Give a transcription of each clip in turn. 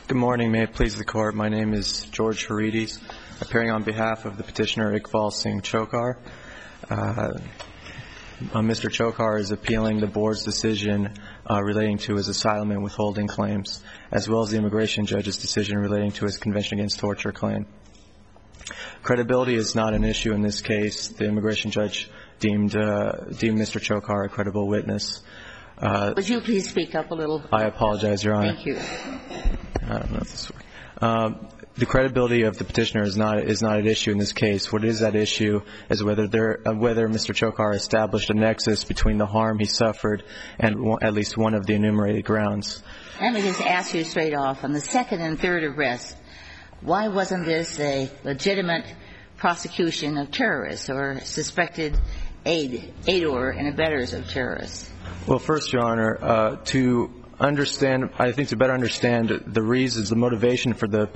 Good morning. May it please the Court. My name is George Harides, appearing on behalf of the petitioner Iqbal Singh Chokar. Mr. Chokar is appealing the Board's decision relating to his asylum and withholding claims, as well as the immigration judge's decision relating to his Convention Against Torture claim. Credibility is not an issue in this case. The immigration judge deemed Mr. Chokar a credible witness. Would you please speak up a little? I apologize, Your Honor. Thank you. I don't know if this works. The credibility of the petitioner is not at issue in this case. What is at issue is whether Mr. Chokar established a nexus between the harm he suffered and at least one of the enumerated grounds. Let me just ask you straight off. On the second and third arrest, why wasn't this a legitimate prosecution of terrorists or suspected aidor and abettors of terrorists? Well, first, Your Honor, to better understand the reasons, the motivation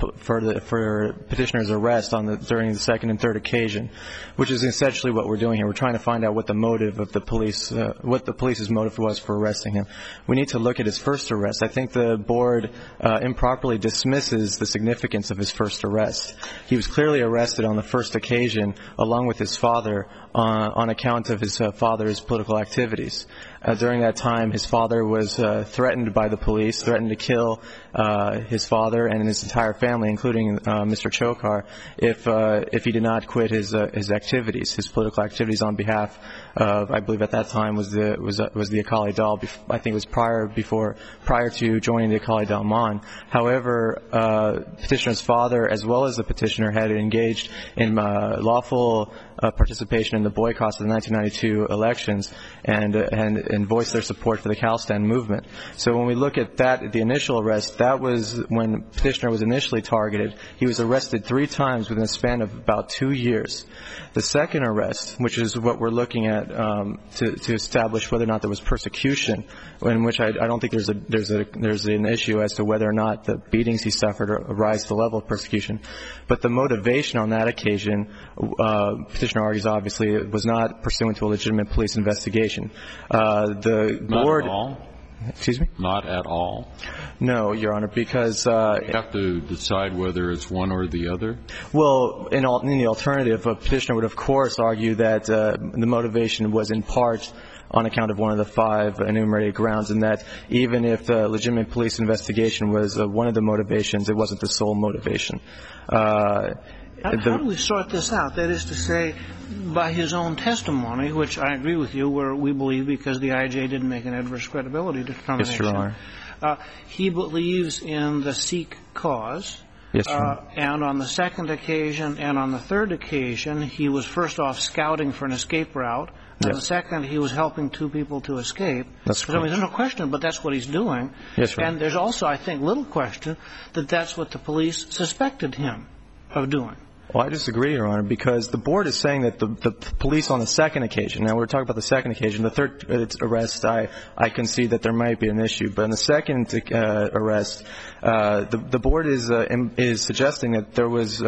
for petitioner's arrest during the second and third occasion, which is essentially what we're doing here. We're trying to find out what the motive of the police, what the police's motive was for arresting him. We need to look at his first arrest. I think the Board improperly dismisses the significance of his first arrest. He was clearly arrested on the first occasion, along with his father, on account of his father's political activities. During that time, his father was threatened by the police, threatened to kill his father and his entire family, including Mr. Chokar, if he did not quit his activities, his political activities on behalf of, I believe at that time was the Akali Dal. I think it was prior to joining the Akali Dalman. However, petitioner's father, as well as the petitioner, had engaged in lawful participation in the boycotts of the 1992 elections and voiced their support for the Khalistan movement. So when we look at that, the initial arrest, that was when petitioner was initially targeted. He was arrested 3 times within a span of about 2 years. The second arrest, which is what we're looking at to establish whether or not there was persecution, in which I don't think there's an issue as to whether or not the beatings he suffered rise to the level of persecution. But the motivation on that occasion, petitioner argues obviously, it was not pursuant to a legitimate police investigation. The Board. Not at all? Excuse me? Not at all? No, Your Honor, because you have to decide whether it's one or the other? Well, in the alternative, a petitioner would of course argue that the motivation was in part on account of one of the 5 enumerated grounds, and that even if the legitimate police investigation was one of the motivations, it wasn't the sole motivation. How do we sort this out? That is to say, by his own testimony, which I agree with you, where we believe because the IJ didn't make an adverse credibility determination. Yes, Your Honor. He believes in the Sikh cause. Yes, Your Honor. And on the second occasion and on the third occasion, he was first off scouting for an escape route. And the second, he was helping 2 people to escape. That's correct. I mean, there's no question, but that's what he's doing. Yes, Your Honor. And there's also, I think, little question that that's what the police suspected him of doing. Well, I disagree, Your Honor, because the Board is saying that the police on the second occasion, now we're talking about the second occasion, the third arrest, I concede that there might be an issue, but in the second arrest, the Board is suggesting that there was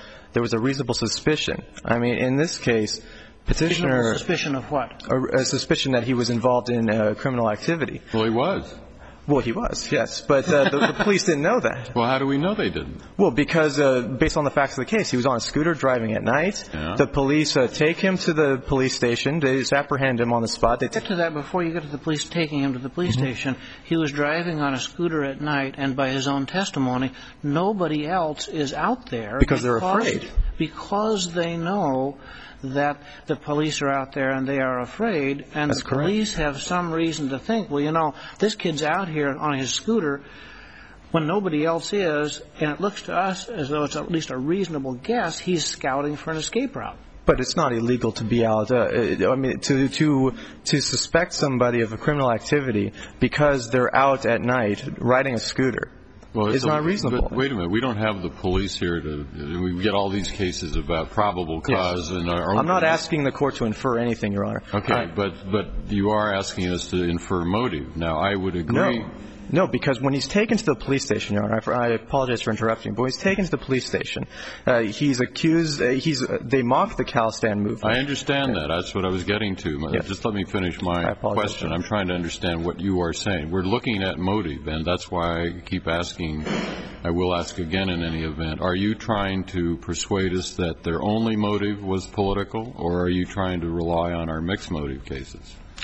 a reasonable suspicion. I mean, in this case, petitioner... Suspicion of what? A suspicion that he was involved in criminal activity. Well, he was. Well, he was, yes, but the police didn't know that. Well, how do we know they didn't? Well, because based on the facts of the case, he was on a scooter driving at night. Yeah. The police take him to the police station. They just apprehend him on the spot. Get to that before you get to the police taking him to the police station. He was driving on a scooter at night, and by his own testimony, nobody else is out there. Because they're afraid. Because they know that the police are out there and they are afraid, and That's the police have some reason to think, well, you know, this kid's out here on his scooter when nobody else is, and it looks to us as though it's at least a reasonable guess he's scouting for an escape route. But it's not illegal to be out. I mean, to suspect somebody of a criminal activity because they're out at night riding a scooter. Well, it's not reasonable. Wait a minute. We don't have the police here we get all these cases about probable cause. Yes. In our own I'm not asking the court to infer anything, Your Honor. Okay, but you are asking us to infer motive. Now, I would agree. No, because when he's taken to the police station, Your Honor, I apologize for interrupting, but when he's taken to the police station, he's accused, they mock the Khalistan movement. I understand that. That's what I was getting to. Yes. Just let me finish my question. I'm trying to understand what you are saying. We're looking at motive, and that's why I keep asking I will ask again in any event, are you trying to persuade us that their only motive was political, or are you trying to rely on our mixed motive cases?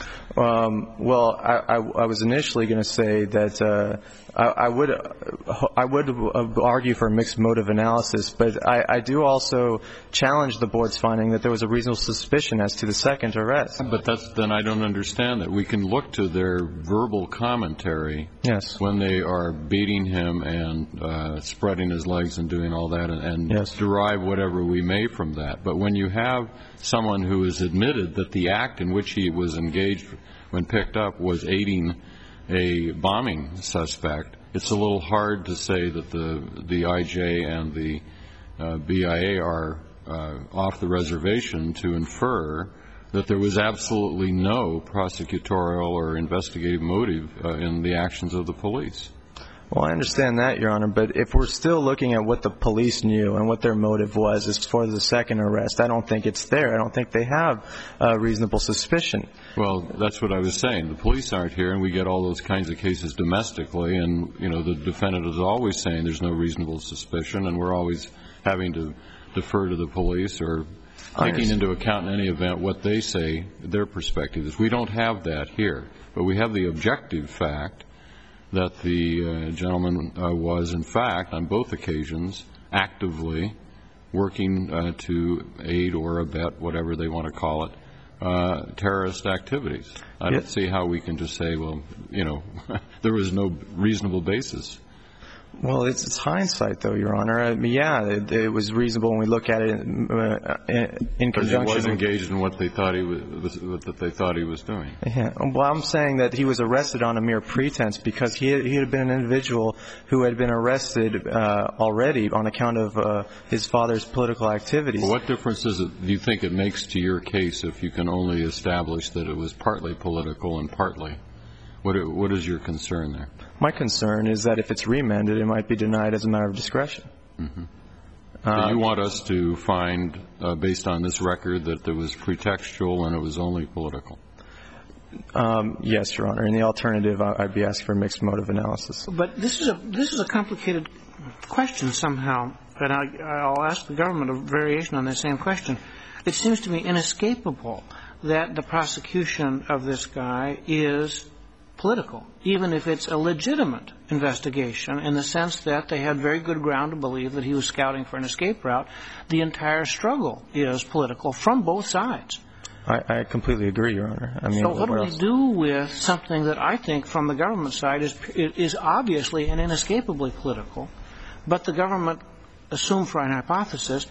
Well, I was initially going to say that I would argue for a mixed motive analysis, but I do also challenge the board's finding that there was a reasonable suspicion as to the second arrest. But then I don't understand that. We can look to their verbal commentary when they are beating him and spreading his legs and doing all that and derive whatever we may from that. But when you have someone who has admitted that the act in which he was engaged when picked up was aiding a bombing suspect, it's a little hard to say that the IJ and the BIA are off the reservation to infer that there was absolutely no prosecutorial or investigative motive in the actions of the police. Well, I understand that, Your Honor, but if we're still looking at what the police knew and what their motive was as for the second arrest, I don't think it's there. I don't think they have reasonable suspicion. Well, that's what I was saying. The police aren't here, and we get all those kinds of cases domestically, and, you know, the defendant is always saying there's no reasonable suspicion, and we're always having to defer to the police or taking into account in any event what they say their perspective is. We don't have that here, but we have the objective fact that the gentleman was, in fact, on both occasions, actively working to aid or abet, whatever they want to call it, terrorist activities. I don't see how we can just say, well, you know, there was no reasonable basis. Well, it's hindsight, though, Your Honor. I mean, yeah, it was reasonable when we look at it in conjunction. He was engaged in what they thought he was doing. Yeah. Well, I'm saying that he was arrested on a mere pretense because he had been an individual who had been arrested already on account of his father's political activities. Well, what difference do you think it makes to your case if you can only establish that it was partly political and partly? What is your concern there? My concern is that if it's remanded, it might be denied as a matter of discretion. Mm-hmm. So you want us to find, based on this record, that there was pretextual and it was only political? Yes, Your Honor. In the alternative, I'd be asking for mixed motive analysis. But this is a complicated question somehow, and I'll ask the government a variation on the same question. It seems to me inescapable that the prosecution of this guy is political, even if it's a legitimate investigation in the sense that they had very good ground to believe that he was scouting for an escape route. The entire struggle is political from both sides. I completely agree, Your Honor. I mean, so what do we do with something that I think from the government side is obviously and inescapably political, but the government, assumed for an hypothesis,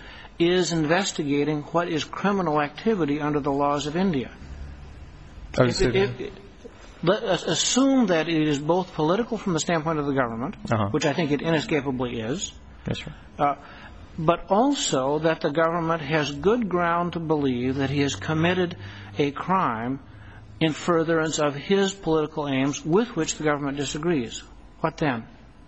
is investigating what is criminal activity under the laws of India? Assume that it is both political from the standpoint of the government, which I think it inescapably is, yes, sir. But also that the government has good ground to believe that he has committed a crime in furtherance of his political aims with which the government disagrees. What then?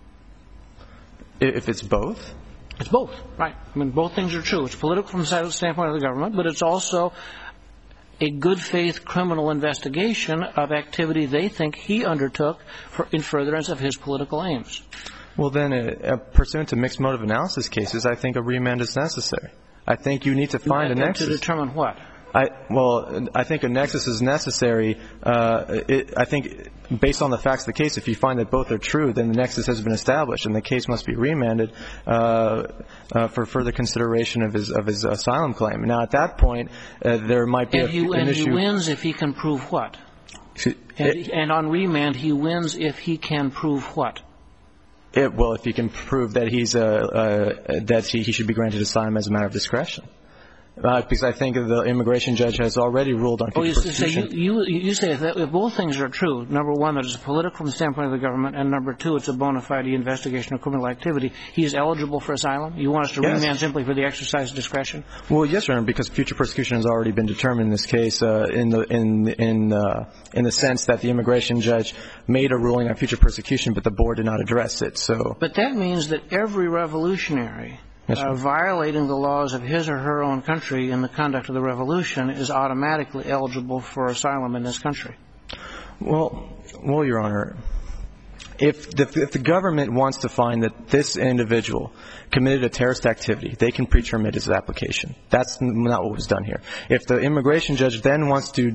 If it's both? It's both, right. I mean, both things are true. It's political from the standpoint of the government, but it's also a good-faith criminal investigation of activity they think he undertook in furtherance of his political aims. Well, then, pursuant to mixed motive analysis cases, I think a remand is necessary. I think you need to find a nexus. To determine what? I think a nexus is necessary. I think based on the facts of the case, if you find that both are true, then the nexus has been established, and the case must be remanded for further consideration of his asylum claim. Now, at that point, there might be an issue. And he wins if he can prove what? And on remand, he wins if he can prove what? Well, if he can prove that he should be granted asylum as a matter of discretion. Because I think the immigration judge has already ruled on future persecution. You say if both things are true, number one, that it's political from the standpoint of the government, and number two, it's a bona fide investigation of criminal activity, he is eligible for asylum? You want us to remand simply for the exercise of discretion? Well, yes, Your Honor, because future persecution has already been determined in this case in the sense that the immigration judge made a ruling on future persecution, but the board did not address it. But that means that every revolutionary violating the laws of his or her own country in the conduct of the revolution is automatically eligible for asylum in this country. Well, Your Honor, if the government wants to find that this individual committed a terrorist activity, they can pre-terminate his application. That's not what was done here. If the immigration judge then wants to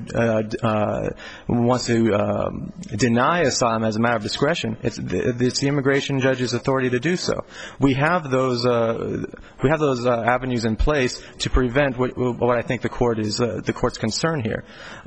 deny asylum as a matter of discretion, it's the immigration judge's authority to do so. We have those avenues in place to prevent what I think the court's concern here.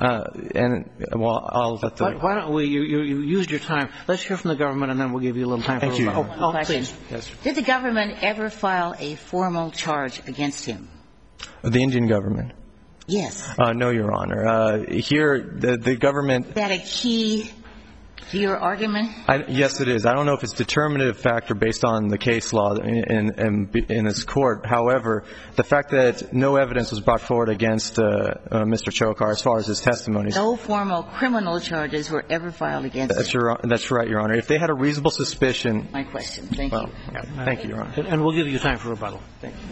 I'll let the... Why don't we? You used your time. Let's hear from the government, and then we'll give you a little time. Thank you. Please. Yes. Did the government ever file a formal charge against him? The Indian government? Yes. No, Your Honor. Here, the government... Is that a key to your argument? Yes, it is. I don't know if it's a determinative factor based on the case law in this court. However, the fact that no evidence was brought forward against Mr. Chokar as far as his testimony. No formal criminal charges were ever filed against him. That's right, Your Honor. If they had a reasonable suspicion... My question. Thank you. Thank you, Your Honor. And we'll give you time for rebuttal. Thank you.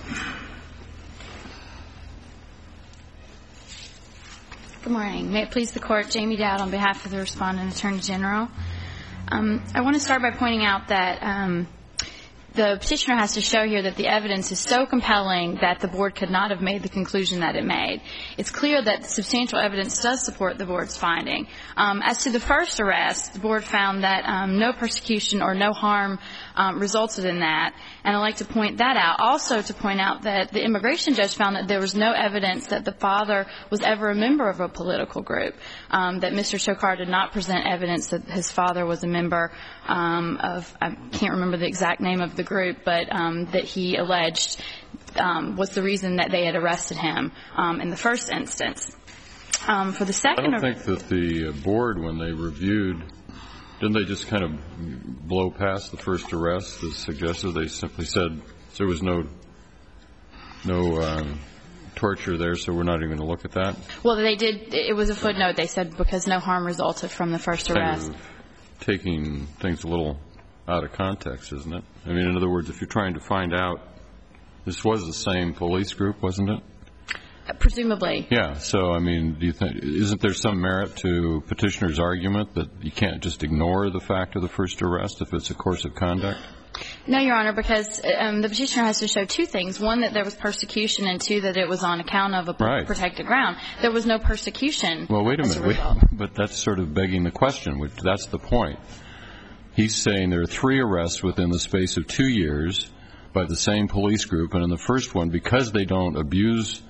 Good morning. May it please the Court, Jamie Dowd on behalf of the Respondent Attorney General. I want to start by pointing out that the petitioner has to show here that the evidence is so compelling that the Board could not have made the conclusion that it made. It's clear that substantial evidence does support the Board's finding. As to the first arrest, the Board found that no persecution or no harm resulted in that, and I'd like to point that out. Also to point out that the immigration judge found that there was no evidence that the father was ever a member of a political group, that Mr. Chokar did not present evidence that his father was a member of, I can't remember the exact name of the group, but that he alleged was the reason that they had arrested him in the first instance. For the second... I don't think that the Board, when they reviewed, didn't they just kind of blow past the first arrest as suggested? They simply said there was no torture there, so we're not even going to look at that? Well, they did. It was a footnote. They said because no harm resulted from the first arrest. Kind of taking things a little out of context, isn't it? I mean, in other words, if you're trying to find out, this was the same police group, wasn't it? Presumably. Yeah. So, I mean, do you think, isn't there some merit to petitioner's argument that you can't just ignore the fact of the first arrest if it's a course of conduct? No, Your Honor, because the petitioner has to show two things. One, that there was persecution, and two, that it was on account of a protected ground. There was no persecution. Well, wait a minute. But that's sort of begging the question. That's the point. He's saying there are 3 arrests within the space of 2 years by the same police group, and in the first one, because they don't abuse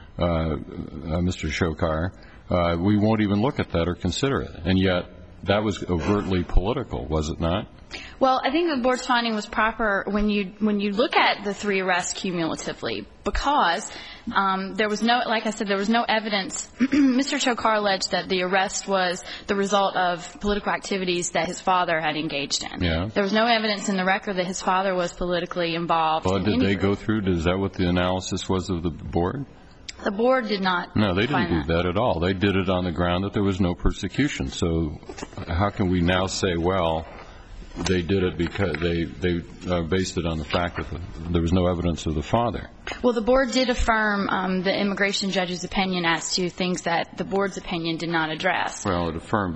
Mr. Chokar, we won't even look at that or consider it. And yet, that was overtly political, was it not? Well, I think the Board's finding was proper when you look at the 3 arrests cumulatively, because there was no, like I said, there was no evidence. Mr. Chokar alleged that the arrest was the result of political activities that his father had engaged in. Yeah. There was no evidence in the record that his father was politically involved. Well, did they go through? Is that what the analysis was of the Board? The Board did not. No, they didn't do that at all. They did it on the ground that there was no persecution. So how can we now say, well, they did it because they based it on the fact that there was no evidence of the father? Well, the Board did affirm the immigration judge's opinion as to things that the Board's opinion did not address. Well, it affirmed,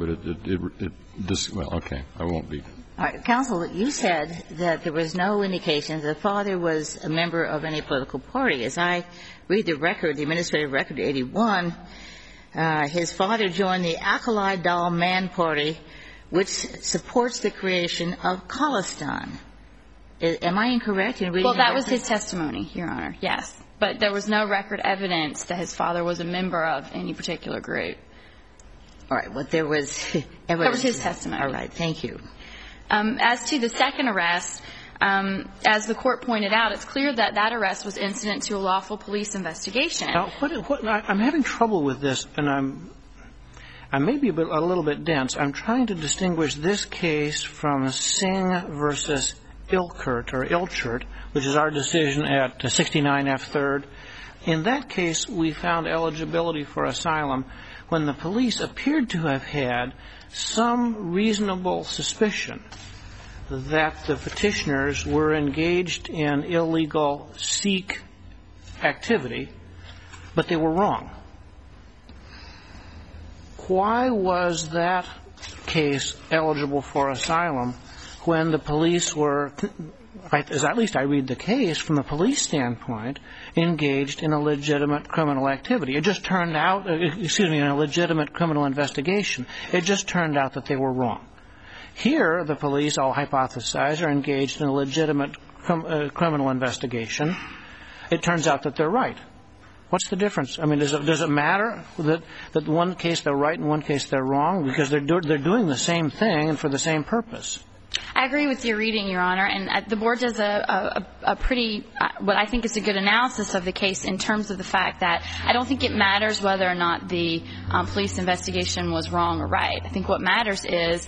but well, okay, I won't be. All right. Counsel, you said that there was no indication that the father was a member of any political party. As I read the record, the administrative record 81, his father joined the Akali Dal Man Party, which supports the creation of Khalistan. Am I incorrect in reading Well, that the was record? his testimony, Your Honor, yes. But there was no record evidence that his father was a member of any particular group. All right. But there was evidence. That was his testimony. All right. Thank you. As to the second arrest, as the Court pointed out, it's clear that that arrest was incident to a lawful police investigation. Now, I'm having trouble with this, and I may be a little bit dense. I'm trying to distinguish this case from Singh versus Ilchert, which is our decision at 69 F. 3rd. In that case, we found eligibility for asylum when the police appeared to have had some reasonable suspicion that the petitioners were engaged in illegal Sikh activity, but they were wrong. Why was that case eligible for asylum when the police were, as at least I read the case from the police standpoint, engaged in a legitimate criminal activity. It just turned out, in a legitimate criminal investigation. It just turned out that they were wrong. Here, the police, I'll hypothesize, are engaged in a legitimate criminal investigation. It turns out that they're right. What's the difference? I mean, does it matter that in one case they're right and in one case they're wrong? Because they're doing the same thing and for the same purpose. I agree with your reading, Your Honor, and the board does a pretty, what I think is a good analysis of the case in terms of the fact that I don't think it matters whether or not the police investigation was wrong or right. I think what matters is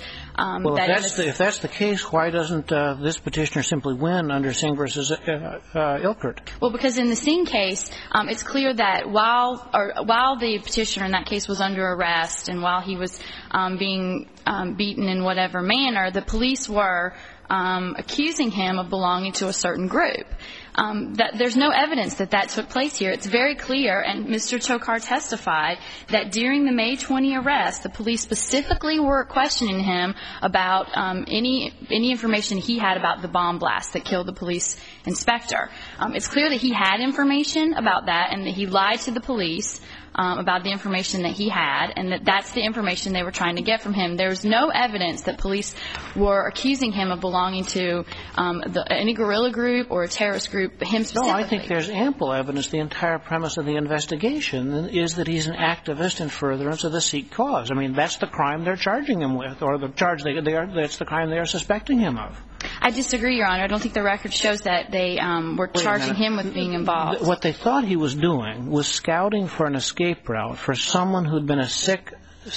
if that's the case, why doesn't this petitioner simply win under Singh versus Ilkert? Well, because in the Singh case, it's clear that while the petitioner in that case was under arrest and while he was being beaten in whatever manner, the police were accusing him of belonging to a certain group. That there's no evidence that took place here. It's very clear, and Mr. Chokhar testified that during the May 20 arrest, the police specifically were questioning him about any information he had about the bomb blast that killed the police inspector. It's clear that he had information about that and that he lied to the police about the information that he had, and that's the information they were trying to get from him. There's no evidence that police were accusing him of belonging to any guerrilla group or a terrorist group, him specifically. No, I think there's ample evidence. The entire premise of the investigation is that he's an activist in furtherance of the Sikh cause. I mean, that's the crime they're charging him with, or the charge that's the crime they are suspecting him of. I disagree, Your Honor. I don't think the record shows that they were charging him with being involved. What they thought he was doing was scouting for an escape route for someone who'd been a Sikh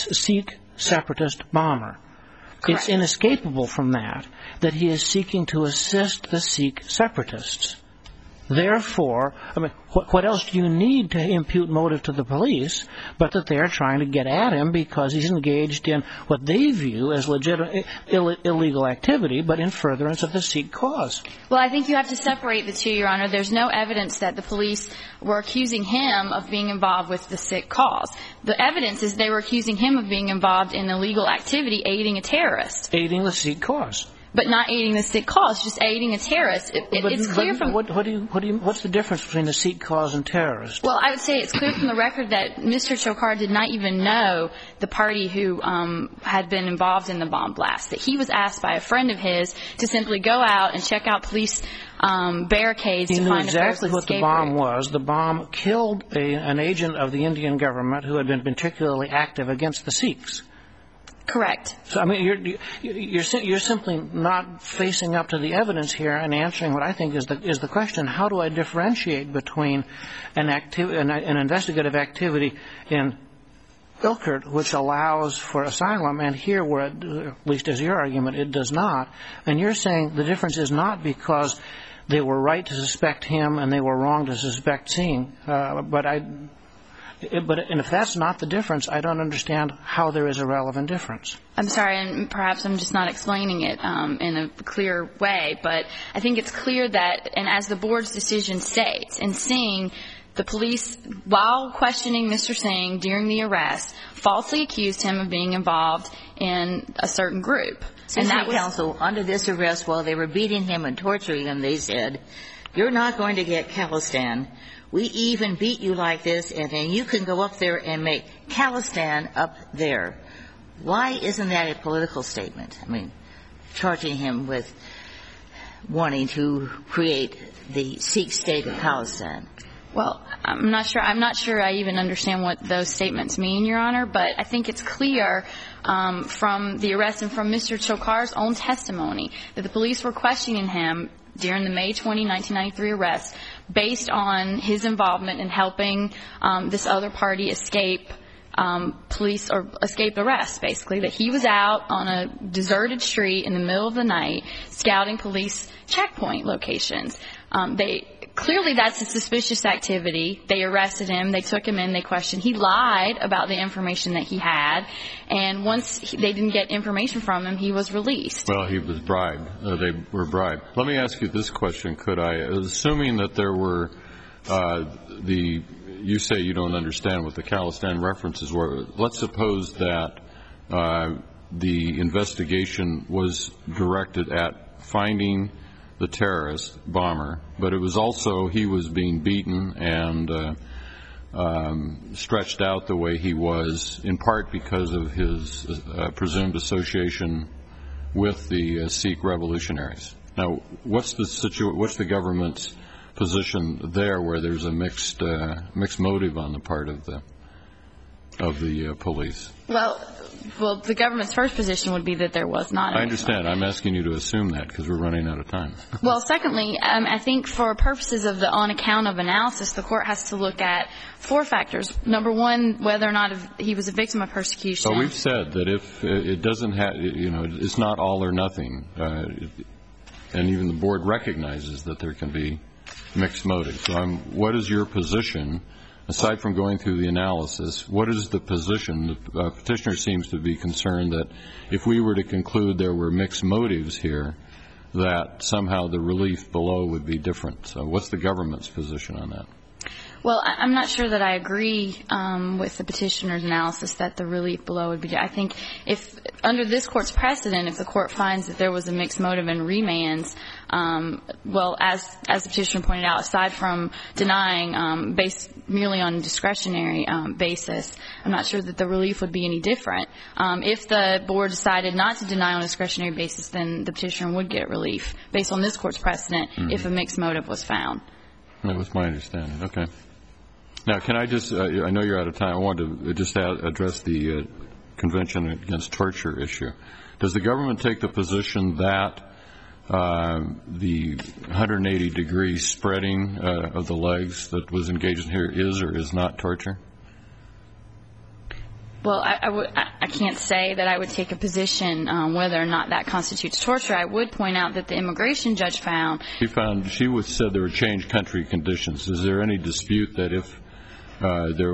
separatist bomber. Correct. It's inescapable from that he is seeking to assist the Sikh separatists. Therefore, I mean, what else do you need to impute motive to the police but that they are trying to get at him because he's engaged in what they view as legitimate illegal activity, but in furtherance of the Sikh cause? Well, I think you have to separate the two, Your Honor. There's no evidence that the police were accusing him of being involved with the Sikh cause. The evidence is they were accusing him of being involved in illegal activity, aiding a terrorist. Aiding the Sikh cause. But not aiding the Sikh cause, just aiding a terrorist. It's clear from what's the difference between the Sikh cause and terrorist? Well, I would say it's clear from the record that Mr. Chokhar did not even know the party who had been involved in the bomb blast. That he was asked by a friend of his to simply go out and check out police barricades to find if there was an escape route. He knew exactly what the bomb was. The bomb killed an agent of the Indian government who had been particularly active against the Sikhs. Correct. So, I mean, you're simply not facing up to the evidence here and answering what I think is the question: how do I differentiate between an investigative activity in Ilkert, which allows for asylum, and here, where at least as your argument, it does not? And you're saying the difference is not because they were right to suspect him and they were wrong to suspect Singh, But if that's not the difference, I don't understand how there is a relevant difference. I'm sorry, and perhaps I'm just not explaining it in a clear way, but I think it's clear that, and as the board's decision states, in Singh, the police, while questioning Mr. Singh during the arrest, falsely accused him of being involved in a certain group. And that was counsel, under this arrest, while they were beating him and torturing him, they said, "You're not going to get Khalistan. We even beat you like this, and then you can go up there and make Khalistan up there." Why isn't that a political statement? I mean, charging him with wanting to create the Sikh state of Khalistan. Well, I'm not sure I even understand what those statements mean, Your Honor, but I think it's clear from the arrest and from Mr. Chokhar's own testimony that the police were questioning him during the May 20, 1993 arrest based on his involvement in helping this other party escape police or escape arrest, basically, that he was out on a deserted street in the middle of the night scouting police checkpoint locations. Clearly that's a suspicious activity. They arrested him. They took him in. They questioned. He lied about the information that he had, and once they didn't get information from him, he was released. Well, he was bribed. They were bribed. Let me ask you this question, could I? Assuming that there were you say you don't understand what the Khalistan references were. Let's suppose that the investigation was directed at finding the terrorist bomber, but it was also he was being beaten and stretched out the way he was, in part because of his presumed association with the Sikh revolutionaries. Now, what's the government's position there, where there's a mixed motive on the part of the police? Well, the government's first position would be that there was not. I understand. I'm asking you to assume that because we're running out of time. Well, secondly, I think for purposes of the on account of analysis, the court has to look at 4 factors. Number one, whether or not he was a victim of persecution. Well, we've said that if it doesn't have, it's not all or nothing, and even the board recognizes that there can be mixed motives. So what is your position? Aside from going through the analysis, what is the position? The petitioner seems to be concerned that if we were to conclude there were mixed motives here, that somehow the relief below would be different. So what's the government's position on that? Well, I'm not sure that I agree with the petitioner's analysis that the relief below would be. I think if, under this court's precedent, if the court finds that there was a mixed motive in remands, well, as the petitioner pointed out, aside from denying based merely on discretionary basis, I'm not sure that the relief would be any different. If the board decided not to deny on a discretionary basis, then the petitioner would get relief based on this court's precedent if a mixed motive was found. That was my understanding. Okay. Now, can I just, I know you're out of time. I wanted to just address the Convention Against Torture issue. Does the government take the position that the 180-degree spreading of the legs that was engaged in here is or is not torture? Well, I can't say that I would take a position whether or not that constitutes torture. I would point out that the immigration judge found. She said there were changed country conditions. Is there any dispute that if there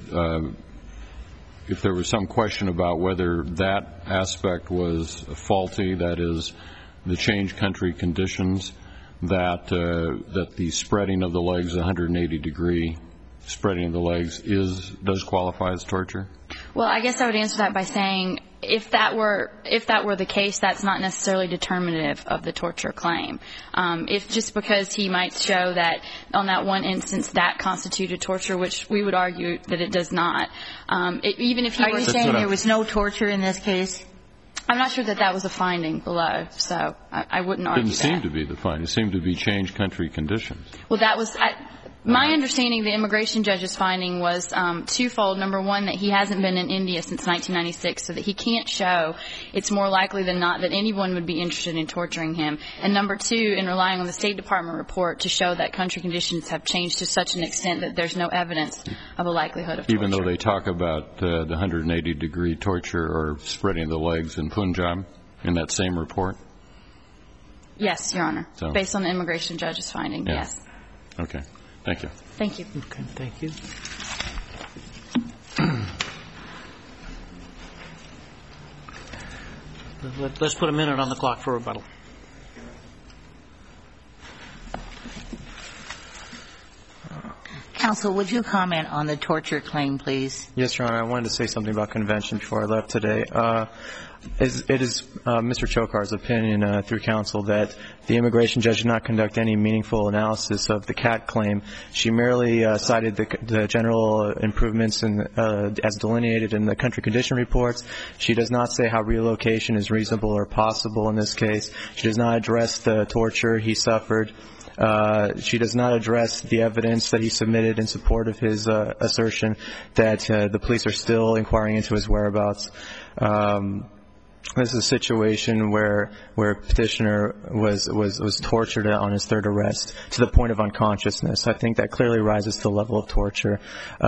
was some question about whether that aspect was faulty, that is, the changed country conditions, that the spreading of the legs, 180-degree spreading of the legs, does qualify as torture? Well, I guess I would answer that by saying if that were the case, that's not necessarily determinative of the torture claim. If just because he might show that on that one instance that constituted torture, which we would argue that it does not. Even if he were saying there was no torture in this case? I'm not sure that was a finding below, so I wouldn't argue that. It didn't seem to be the finding. It seemed to be changed country conditions. Well, that was my understanding. The immigration judge's finding was twofold. Number one, that he hasn't been in India since 1996, so that he can't show it's more likely than not that anyone would be interested in torturing him. And number two, in relying on the State Department report to show that country conditions have changed to such an extent that there's no evidence of a likelihood of torture. Even though they talk about the 180-degree torture or spreading of the legs in Punjab in that same report? Yes, Your Honor. So, based on the immigration judge's finding, yeah. Yes. Okay. Thank you. Thank you. Okay, thank you. Let's put a minute on the clock for rebuttal. Counsel, would you comment on the torture claim, please? Yes, Your Honor. I wanted to say something about convention before I left today. It is Mr. Chokar's opinion through counsel that the immigration judge did not conduct any meaningful analysis of the CAT claim. She merely cited the general improvements as delineated in the country condition reports. She does not say how relocation is reasonable or possible in this case. She does not address the torture he suffered. She does not address the evidence that he submitted in support of his assertion that the police are still inquiring into his whereabouts. This is a situation where petitioner was tortured on his third arrest to the point of unconsciousness. I think that clearly rises to the level of torture.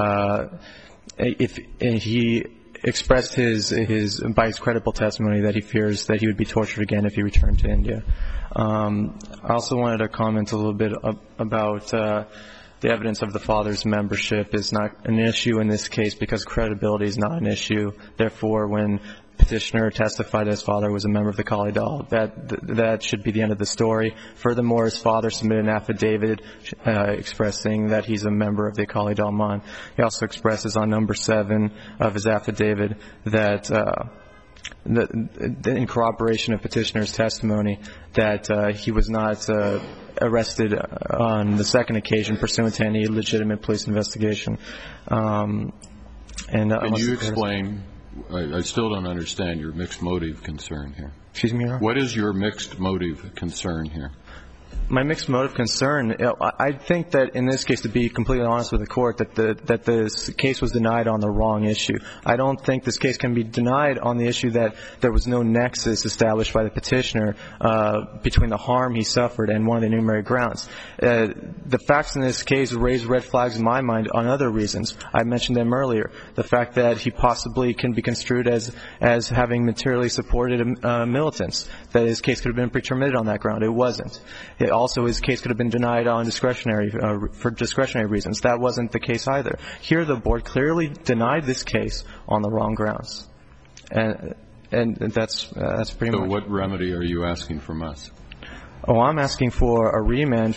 If he expressed by his credible testimony that he fears that he would be tortured again if he returned to India. I also wanted to comment a little bit about the evidence of the father's membership is not an issue in this case because credibility is not an issue. Therefore, when petitioner testified that his father was a member of the Akali Dal, that should be the end of the story. Furthermore, his father submitted an affidavit expressing that he's a member of the Akali Dalman. He also expresses on number 7 of his affidavit that in corroboration of petitioner's testimony that he was not arrested on the second occasion pursuant to any legitimate police investigation. Can you explain? I still don't understand your mixed motive concern here. Excuse me, Your Honor? What is your mixed motive concern here? My mixed motive concern, I think that in this case, to be completely honest with the court, that this case was denied on the wrong issue. I don't think this case can be denied on the issue that there was no nexus established by the petitioner between the harm he suffered and one of the enumerated grounds. The facts in this case raise red flags in my mind on other reasons. I mentioned them earlier. The fact that he possibly can be construed as having materially supported militants, that his case could have been pre-terminated on that ground. It wasn't. Also, his case could have been denied on for discretionary reasons. That wasn't the case either. Here, the board clearly denied this case on the wrong grounds, and that's pretty much. So, what remedy are you asking from us? Oh, I'm asking for a remand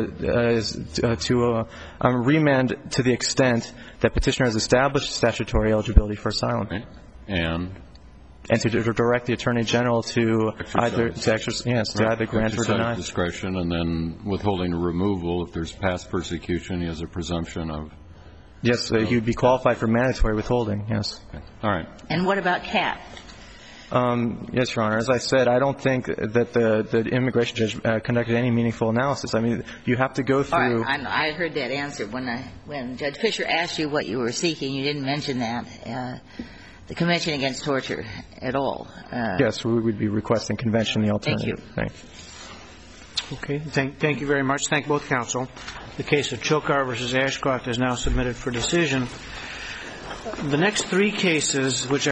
remand to the extent that petitioner has established statutory eligibility for asylum, okay. And to direct the Attorney General to either grant or deny. Discretion, and then withholding a removal. If there's past persecution, he has a presumption of. Yes, he would be qualified for mandatory withholding. Yes. Okay. All right. And what about CAT? Yes, Your Honor. As I said, I don't think that the immigration judge conducted any meaningful analysis. I mean, you have to go through. All right. I heard that answer when Judge Fisher asked you what you were seeking. You didn't mention that. The Convention Against Torture at all. Yes, we would be requesting convention, the alternative. Thank you. Okay. Thank you very much. Thank both counsel. The case of Chokar versus Ashcroft is now submitted for decision. The next three cases, which